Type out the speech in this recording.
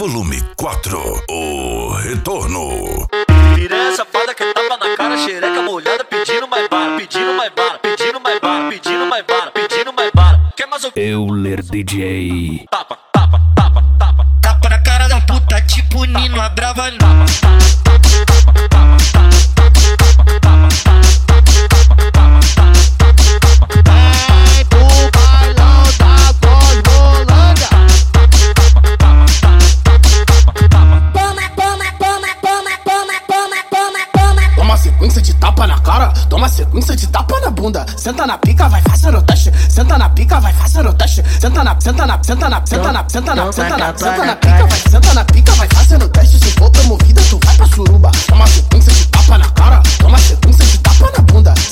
volume 4, o retorno. Piranha safada que tapa na cara, xereca molhada, pedindo mais bala, pedindo mais bala, pedindo mais bala, pedindo mais bala, pedindo mais bala. Quer mais um? Euler DJ. Tapa, tapa, tapa, tapa. Tapa na cara da puta, tipo Nino, a brava não. Sequência de tapa na cara, toma sequência de tapa na bunda. Senta na pica, vai fazer o teste. Senta na pica, vai fazer o teste. Senta na pica, vai senta na pica, vai fazer o teste. Se for promovida, tu vai pra suruba. Toma sequência de tapa na cara, toma sequência de tapa na bunda.